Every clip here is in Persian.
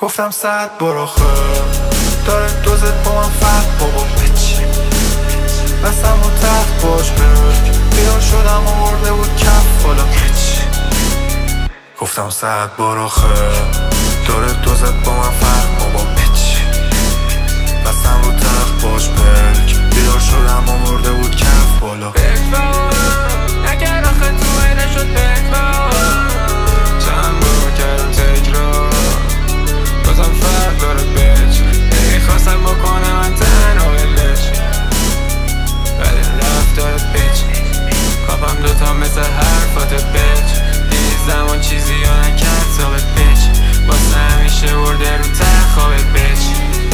گفتم ساعت برو خیر داره دوزت با من فرق بابا بچ بستم و تخت باش برک بیدار شدم و مرده بود کف بالا بچ گفتم ساعت برو خیر داره دوزت با من فرق بابا بچ بستم رو تخت باش برک بیدار شدم و مرده بود کف بالا نکرد آخه تو اینه شد بکبار چند بار کردم تکرار بازم فرق داره بچ نمیخواستم بکنم من تنها ولش ولی رفت داره بچ کافم دوتا مثل حرفات بچ دیدی زمان چیزی یا نکرد ثابت بچ واسه همیشه برده رو تخت خوابت بچ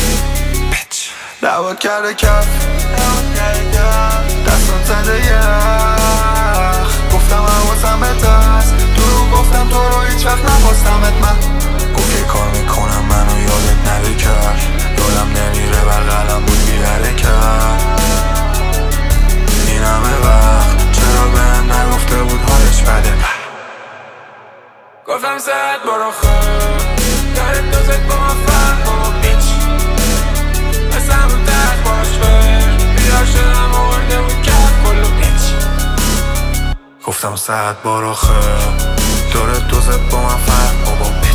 دعوت کرده کف دستان زنده یخ گفتم حواسم هست دروغ گفتم تو رو هیچ وقت نخواستمت من گفت یه کار میکنم منو یادت نده کرد یادم نمیره بغلم بود بی حرکت این همه وقت چرا به هم نگفته بود حالش بده گفتم ساعت برو خیر داره دوزت با من فرق بابا بیچ بستم رو تخت باش بر بیدار شدم و مرده بود کف کلو بیچ گفتم ساعت برو خیر داره دوزت با من فرق بابا